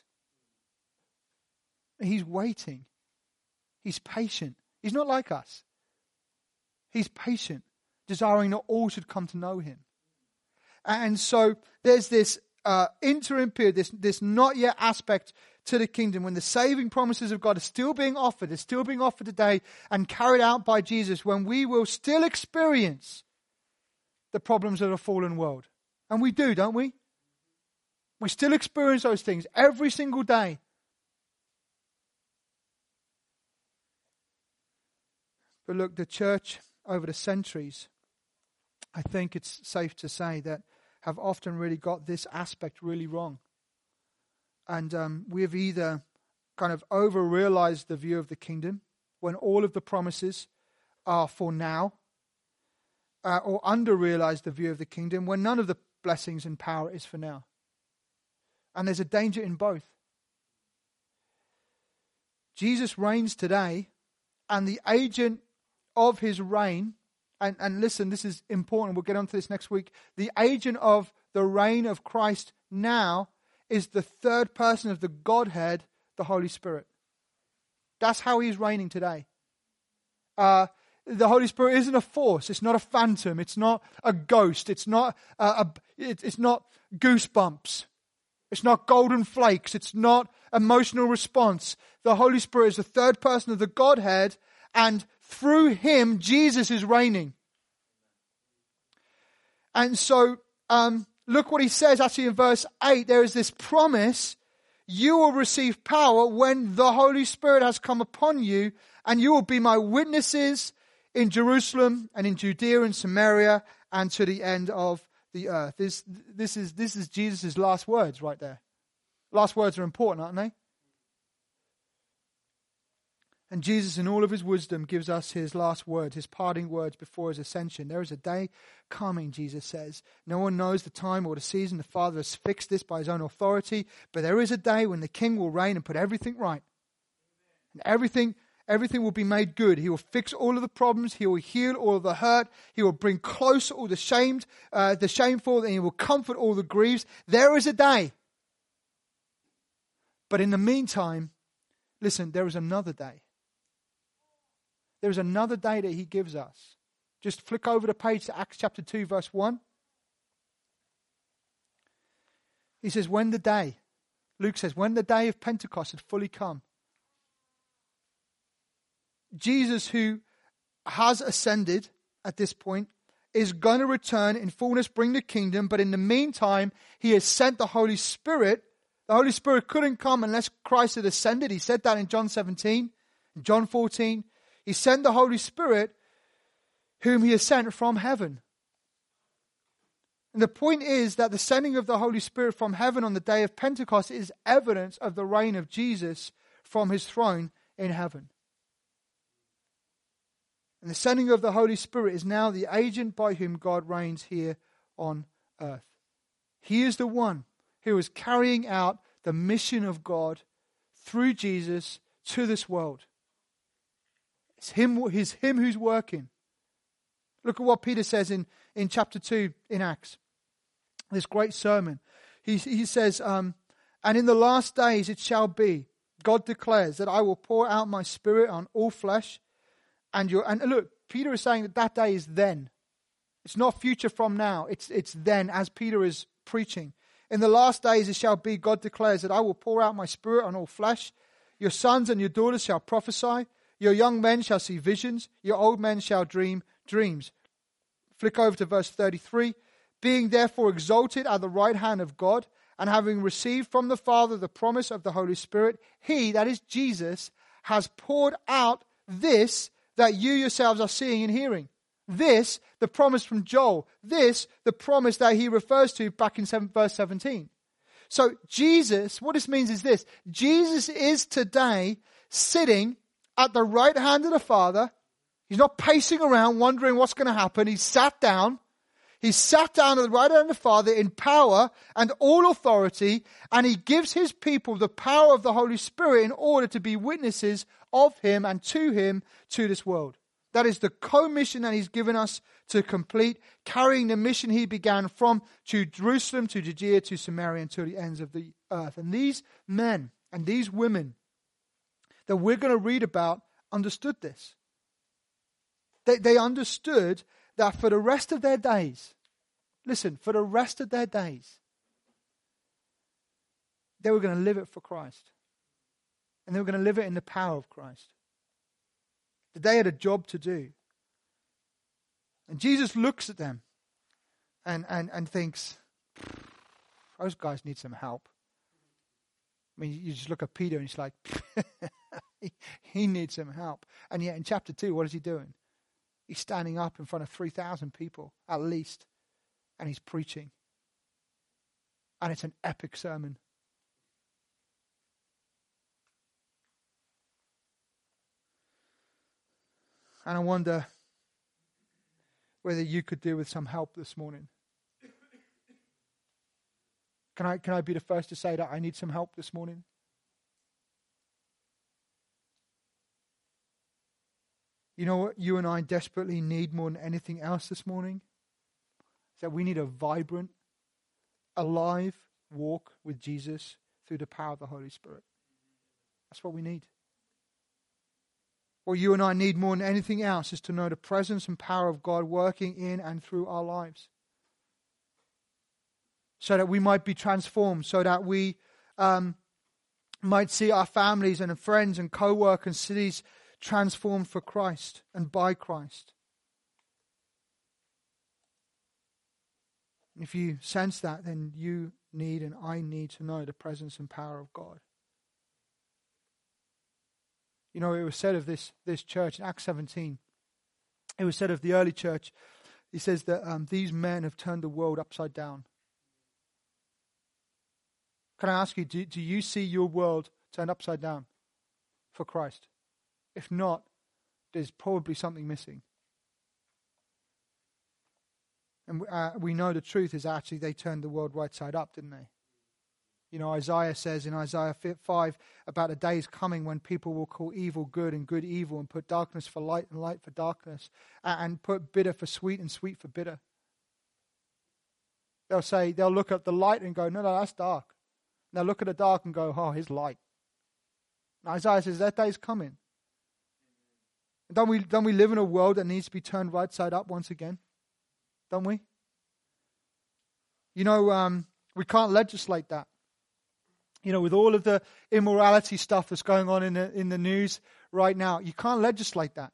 He's waiting. He's patient. He's not like us. He's patient, desiring that all should come to know Him. And so there's this interim period, this not yet aspect to the kingdom, when the saving promises of God are still being offered. They're still being offered today and carried out by Jesus, when we will still experience the problems of a fallen world. And we do, don't we? We still experience those things every single day. But look, the church over the centuries, I think it's safe to say, that have often really got this aspect really wrong. And we've either kind of over-realized the view of the kingdom, when all of the promises are for now, or under-realized the view of the kingdom, when none of the blessings and power is for now. And there's a danger in both. Jesus reigns today, and the agent of His reign, and listen, this is important, we'll get onto this next week. The agent of the reign of Christ now is the third person of the Godhead, the Holy Spirit. That's how He's reigning today. The Holy Spirit isn't a force. It's not a phantom. It's not a ghost. It's not it's not goosebumps. It's not golden flakes. It's not emotional response. The Holy Spirit is the third person of the Godhead, and through him, Jesus is reigning. And so, look what he says actually in verse 8. There is this promise: you will receive power when the Holy Spirit has come upon you, and you will be my witnesses in Jerusalem and in Judea and Samaria and to the end of the earth. This is Jesus' last words right there. Last words are important, aren't they? And Jesus, in all of his wisdom, gives us his last words, his parting words before his ascension. There is a day coming, Jesus says. No one knows the time or the season. The Father has fixed this by his own authority. But there is a day when the King will reign and put everything right. And everything will be made good. He will fix all of the problems. He will heal all of the hurt. He will bring close all the shameful, and he will comfort all the griefs. There is a day. But in the meantime, listen, there is another day. There is another day that he gives us. Just flick over the page to Acts chapter 2, verse 1. He says, Luke says, when the day of Pentecost had fully come, Jesus, who has ascended at this point, is going to return in fullness, bring the kingdom. But in the meantime, he has sent the Holy Spirit. The Holy Spirit couldn't come unless Christ had ascended. He said that in John 17, in John 14. He sent the Holy Spirit, whom he has sent from heaven. And the point is that the sending of the Holy Spirit from heaven on the day of Pentecost is evidence of the reign of Jesus from his throne in heaven. And the sending of the Holy Spirit is now the agent by whom God reigns here on earth. He is the one who is carrying out the mission of God through Jesus to this world. It's him who's working. Look at what Peter says in chapter 2 in Acts. This great sermon. He says, and in the last days it shall be, God declares, that I will pour out my Spirit on all flesh. And look, Peter is saying that day is then. It's not future from now. It's then, as Peter is preaching. In the last days it shall be, God declares, that I will pour out my Spirit on all flesh. Your sons and your daughters shall prophesy. Your young men shall see visions. Your old men shall dream dreams. Flick over to verse 33. Being therefore exalted at the right hand of God, and having received from the Father the promise of the Holy Spirit, he, that is Jesus, has poured out this that you yourselves are seeing and hearing. This, the promise from Joel. This, the promise that he refers to back in verse 17. So Jesus, what this means is this. Jesus is today sitting at the right hand of the Father. He's not pacing around wondering what's going to happen. He's sat down. He's sat down at the right hand of the Father in power and all authority, and he gives his people the power of the Holy Spirit in order to be witnesses of him and to him to this world. That is the commission that he's given us to complete, carrying the mission he began from to Jerusalem, to Judea, to Samaria, and to the ends of the earth. And these men and these women that we're going to read about understood this. They understood that for the rest of their days, listen, for the rest of their days, they were going to live it for Christ. And they were going to live it in the power of Christ. That they had a job to do. And Jesus looks at them and thinks, those guys need some help. I mean, you just look at Peter and he's like, he needs some help. And yet in chapter 2, what is he doing? He's standing up in front of 3,000 people, at least, and he's preaching. And it's an epic sermon. And I wonder whether you could do with some help this morning. Can I be the first to say that I need some help this morning? You know what you and I desperately need more than anything else this morning? Is that we need a vibrant, alive walk with Jesus through the power of the Holy Spirit. That's what we need. What you and I need more than anything else is to know the presence and power of God working in and through our lives. So that we might be transformed, so that we might see our families and friends and co-workers and cities transformed for Christ and by Christ. If you sense that, then you need and I need to know the presence and power of God. You know, it was said of this church in Acts 17. It was said of the early church. He says that these men have turned the world upside down. Can I ask you, do you see your world turned upside down for Christ? If not, there's probably something missing. And we know the truth is actually they turned the world right side up, didn't they? You know, Isaiah says in Isaiah 5 about a day is coming when people will call evil good and good evil, and put darkness for light and light for darkness, and put bitter for sweet and sweet for bitter. They'll look at the light and go, no, that's dark. And they'll look at the dark and go, oh, here's light. And Isaiah says that day is coming. Don't we live in a world that needs to be turned right side up once again? Don't we? You know, we can't legislate that. You know, with all of the immorality stuff that's going on in the news right now, you can't legislate that.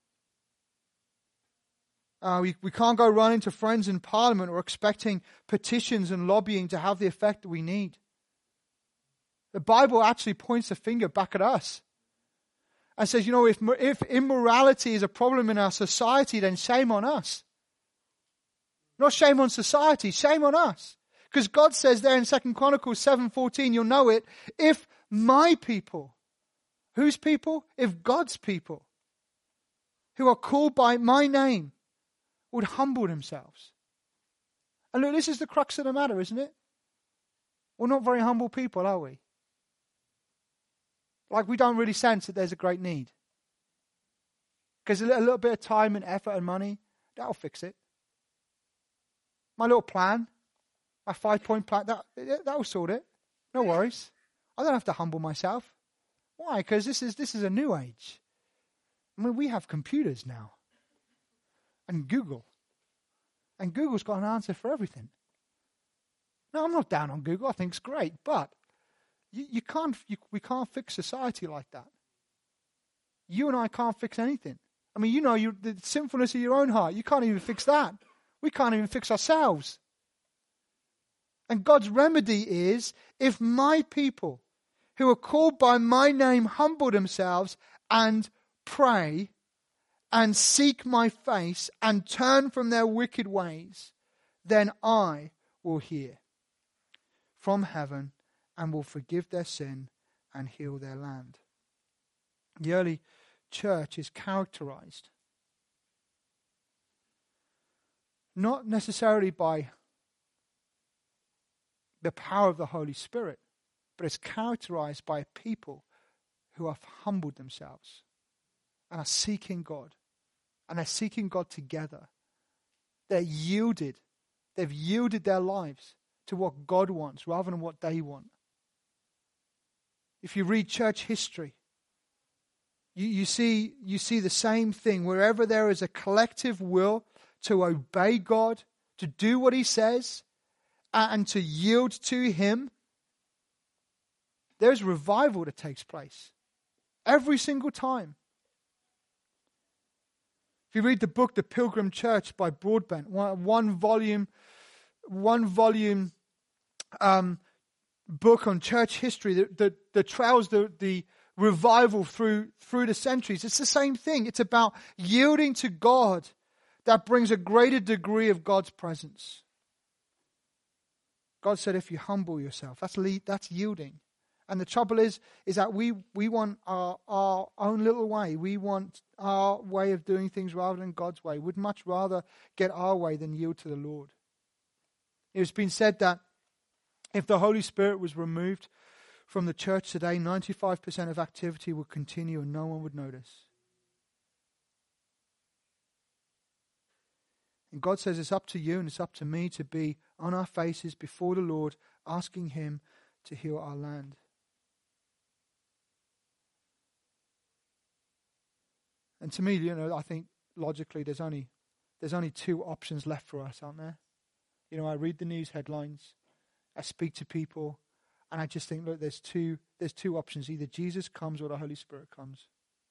We can't go running to friends in Parliament or expecting petitions and lobbying to have the effect that we need. The Bible actually points the finger back at us and says, you know, if immorality is a problem in our society, then shame on us. Not shame on society, shame on us. Because God says there in 2 Chronicles 7:14, you'll know it, if my people, whose people? If God's people, who are called by my name, would humble themselves. And look, this is the crux of the matter, isn't it? We're not very humble people, are we? Like, we don't really sense that there's a great need. Because a little bit of time and effort and money, that'll fix it. My little plan, my 5-point plan, that'll sort it. No worries. I don't have to humble myself. Why? Because this is a new age. I mean, we have computers now. And Google. And Google's got an answer for everything. No, I'm not down on Google. I think it's great. But we can't fix society like that. You and I can't fix anything. I mean, you know, the sinfulness of your own heart, you can't even fix that. We can't even fix ourselves. And God's remedy is, if my people who are called by my name humble themselves and pray and seek my face and turn from their wicked ways, then I will hear from heaven and will forgive their sin and heal their land. The early church is characterized not necessarily by the power of the Holy Spirit, but it's characterized by people who have humbled themselves and are seeking God. And they're seeking God together. They're yielded. They've yielded their lives to what God wants rather than what they want. If you read church history, you see the same thing. Wherever there is a collective will to obey God, to do what He says, and to yield to Him, there's revival that takes place every single time. If you read the book The Pilgrim Church by Broadbent, one volume book on church history that trails the revival through the centuries, it's the same thing. It's about yielding to God that brings a greater degree of God's presence. God said, if you humble yourself, that's yielding. And the trouble is that we want our own little way. We want our way of doing things rather than God's way. We'd much rather get our way than yield to the Lord. It's been said that if the Holy Spirit was removed from the church today, 95% of activity would continue and no one would notice. And God says it's up to you and it's up to me to be on our faces before the Lord, asking Him to heal our land. And to me, I think logically there's only two options left for us, aren't there? I read the news headlines, I speak to people, and I just think, look, there's two options. Either Jesus comes or the Holy Spirit comes.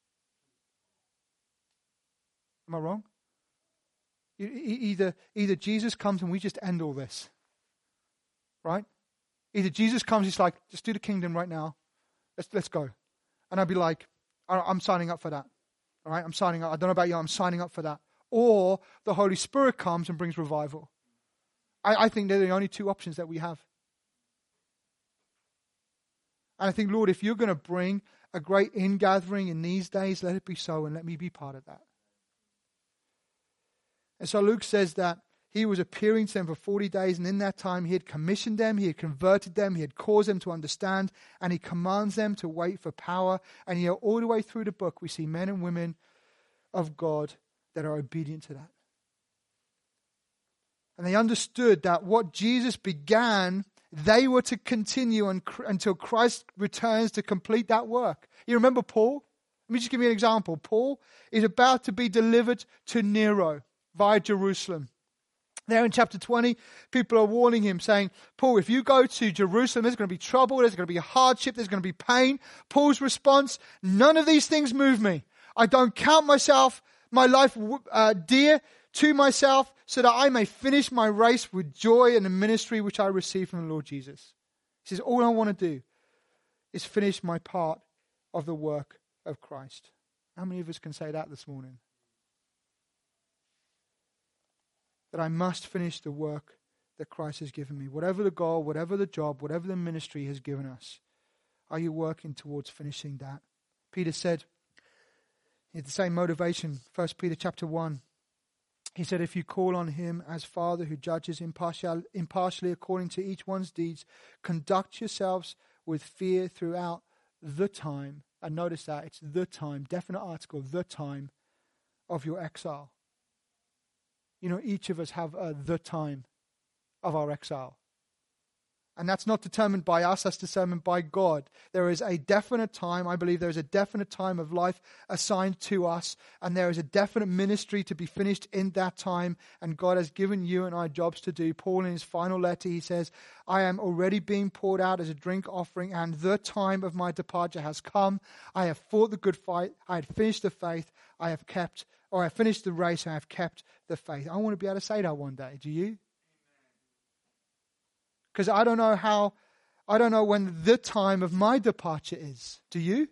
Am I wrong? Either Jesus comes and we just end all this. Right? Either Jesus comes, he's like, just do the kingdom right now. Let's go. And I'd be like, I'm signing up for that. All right? I'm signing up. I don't know about you, I'm signing up for that. Or the Holy Spirit comes and brings revival. I think they're the only two options that we have. And I think, Lord, if you're going to bring a great ingathering in these days, let it be so, and let me be part of that. And so Luke says that he was appearing to them for 40 days, and in that time he had commissioned them, he had converted them, he had caused them to understand, and he commands them to wait for power. And all the way through the book, we see men and women of God that are obedient to that. And they understood that what Jesus began, they were to continue until Christ returns to complete that work. You remember Paul? Let me just give you an example. Paul is about to be delivered to Nero via Jerusalem. There in chapter 20, people are warning him, saying, Paul, if you go to Jerusalem, there's going to be trouble, there's going to be hardship, there's going to be pain. Paul's response, none of these things move me. I don't count my life dear to myself, so that I may finish my race with joy in the ministry which I received from the Lord Jesus. He says, all I want to do is finish my part of the work of Christ. How many of us can say that this morning? That I must finish the work that Christ has given me. Whatever the goal, whatever the job, whatever the ministry has given us, are you working towards finishing that? Peter said, he had the same motivation, 1 Peter chapter 1. He said, if you call on him as Father who judges impartially according to each one's deeds, conduct yourselves with fear throughout the time. And notice that, it's the time, definite article, the time of your exile. Each of us have the time of our exile. And that's not determined by us, that's determined by God. There is a definite time, I believe there is a definite time of life assigned to us, and there is a definite ministry to be finished in that time, and God has given you and I jobs to do. Paul in his final letter, he says, I am already being poured out as a drink offering, and the time of my departure has come. I have fought the good fight, I have finished the faith, I have finished the race, and I have kept the faith. I want to be able to say that one day. Do you? Because I don't know when the time of my departure is. Do you?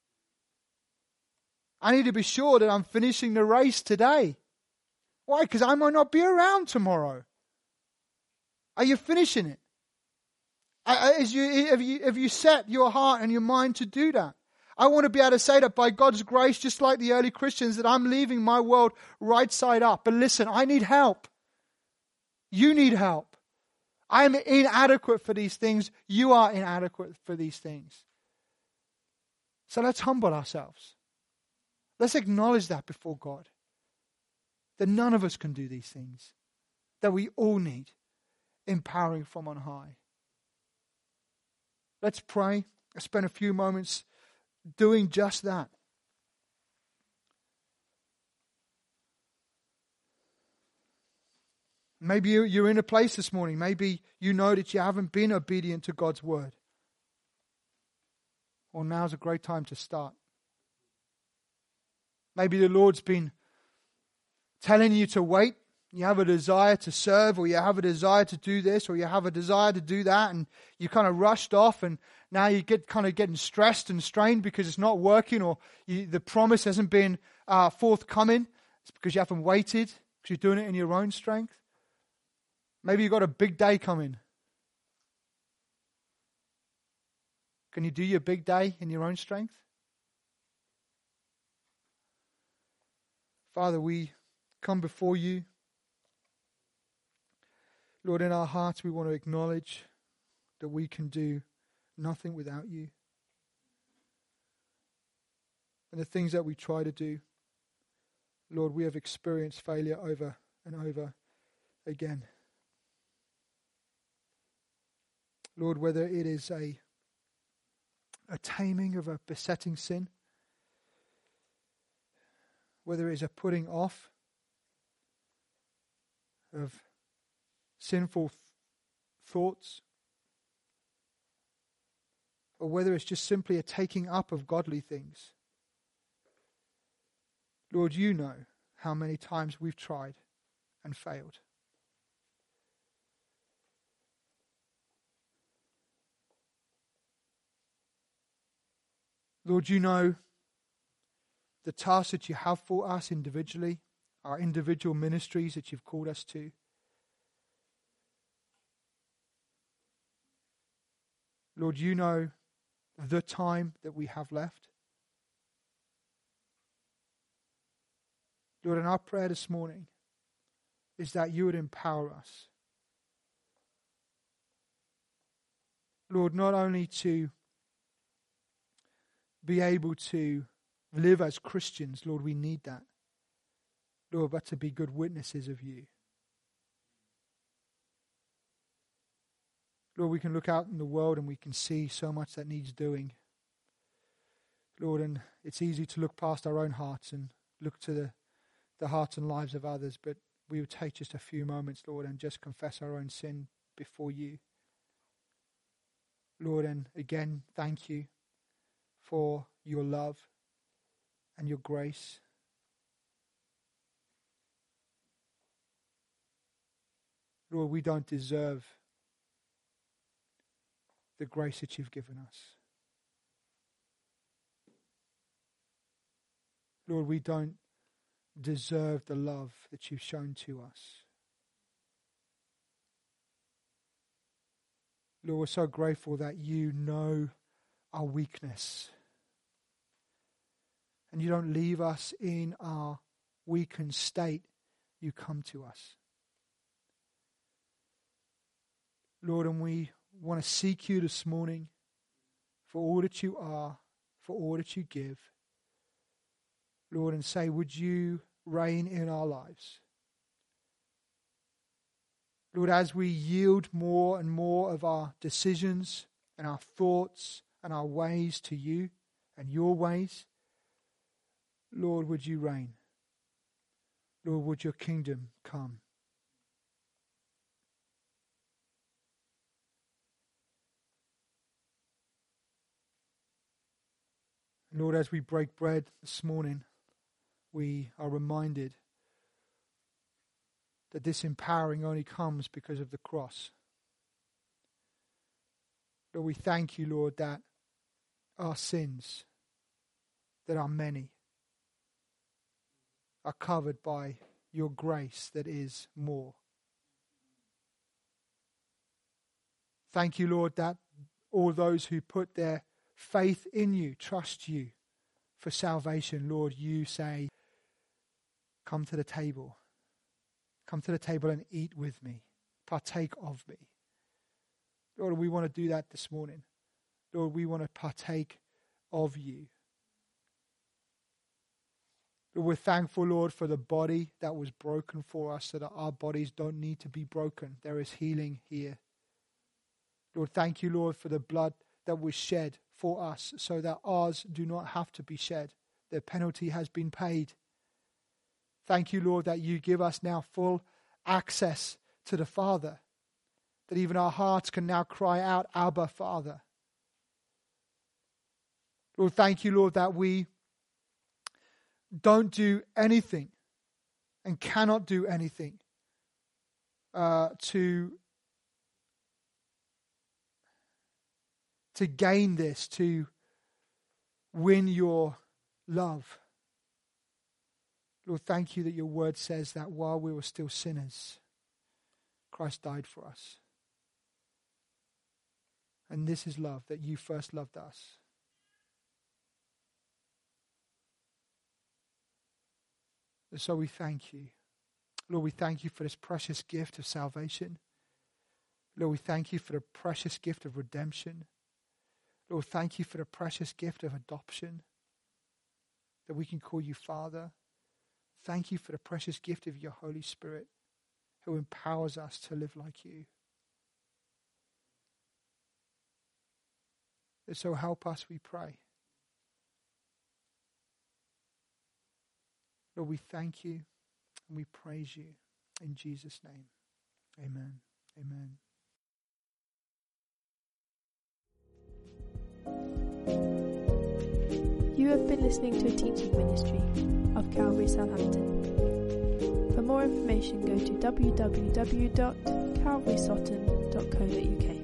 I need to be sure that I'm finishing the race today. Why? Because I might not be around tomorrow. Are you finishing it? Have you set your heart and your mind to do that? I want to be able to say that by God's grace, just like the early Christians, that I'm leaving my world right side up. But listen, I need help. You need help. I am inadequate for these things. You are inadequate for these things. So let's humble ourselves. Let's acknowledge that before God. That none of us can do these things. That we all need empowering from on high. Let's pray. I spend a few moments doing just that. Maybe you're in a place this morning. Maybe you know that you haven't been obedient to God's word. Well, now's a great time to start. Maybe the Lord's been telling you to wait. You have a desire to serve, or you have a desire to do this, or you have a desire to do that, and you kind of rushed off, and now you get kind of getting stressed and strained because it's not working, or the promise hasn't been forthcoming. It's because you haven't waited, because you're doing it in your own strength. Maybe you've got a big day coming. Can you do your big day in your own strength? Father, we come before you. Lord, in our hearts we want to acknowledge that we can do nothing without you. And the things that we try to do, Lord, we have experienced failure over and over again. Lord, whether it is a taming of a besetting sin, whether it is a putting off of sinful thoughts, or whether it's just simply a taking up of godly things. Lord, you know how many times we've tried and failed. Lord, you know the tasks that you have for us individually, our individual ministries that you've called us to. Lord, you know the time that we have left. Lord, and our prayer this morning is that you would empower us. Lord, not only to be able to live as Christians, Lord, we need that. Lord, but to be good witnesses of you. Lord, we can look out in the world and we can see so much that needs doing. Lord, and it's easy to look past our own hearts and look to the hearts and lives of others, but we would take just a few moments, Lord, and just confess our own sin before you. Lord, and again, thank you for your love and your grace. Lord, we don't deserve the grace that you've given us. Lord, we don't deserve the love that you've shown to us. Lord, we're so grateful that you know our weakness. And you don't leave us in our weakened state. You come to us. Lord, and we want to seek you this morning for all that you are, for all that you give. Lord, and say, would you reign in our lives? Lord, as we yield more and more of our decisions and our thoughts and our ways to you and your ways, Lord, would you reign? Lord, would your kingdom come? Lord, as we break bread this morning, we are reminded that this empowering only comes because of the cross. Lord, we thank you, Lord, that our sins, that are many, are covered by your grace that is more. Thank you, Lord, that all those who put their faith in you, trust you for salvation, Lord, you say, come to the table. Come to the table and eat with me. Partake of me. Lord, we want to do that this morning. Lord, we want to partake of you. Lord, we're thankful, Lord, for the body that was broken for us so that our bodies don't need to be broken. There is healing here. Lord, thank you, Lord, for the blood that was shed for us so that ours do not have to be shed. The penalty has been paid. Thank you, Lord, that you give us now full access to the Father, that even our hearts can now cry out, Abba, Father. Lord, thank you, Lord, that we don't do anything and cannot do anything to gain this, to win your love. Lord, thank you that your word says that while we were still sinners, Christ died for us. And this is love, that you first loved us. And so we thank you. Lord, we thank you for this precious gift of salvation. Lord, we thank you for the precious gift of redemption. Lord, thank you for the precious gift of adoption, that we can call you Father. Thank you for the precious gift of your Holy Spirit, who empowers us to live like you. And so help us, we pray. Lord, we thank you and we praise you in Jesus' name. Amen. Amen. You have been listening to a teaching ministry of Calvary Southampton. For more information, go to www.calvarysutton.co.uk.